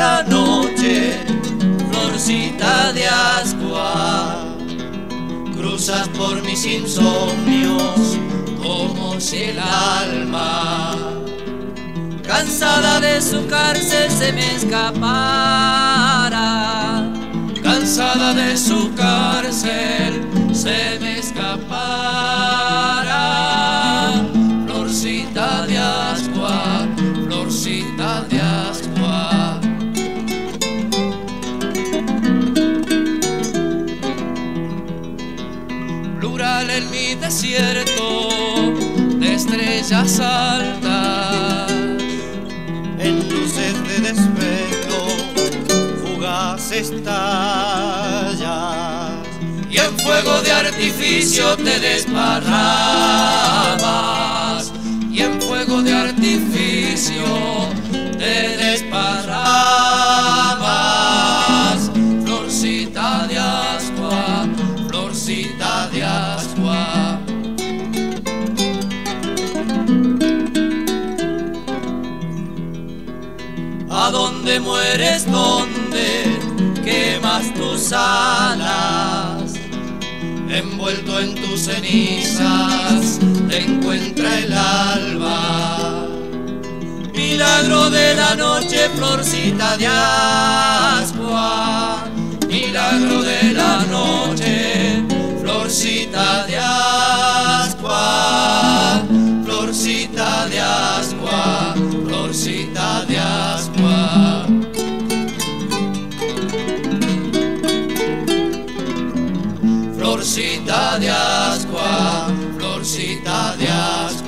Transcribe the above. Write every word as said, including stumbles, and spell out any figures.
la noche, florcita de ascua. Cruzas por mis insomnios como si el alma, cansada de su cárcel, se me escapara. Cansada de su cárcel, se me escapara. Florcita de ascua, florcita de ascua. Plural en mi desierto de estrellas altas, en luces de desvelo fugaz estallas, y en fuego de artificio te desparramas, y en fuego de artificio te desparramas. Florcita de ascua, florcita de ascua. ¿A dónde mueres? ¿Dónde quemas tus alas? Envuelto en tus cenizas te encuentra el alba. Milagro de la noche, florcita de ascua. Milagro de la noche, florcita de ascua. Florcita de ascua, florcita de ascua. Florcita de ascua, florcita de ascua.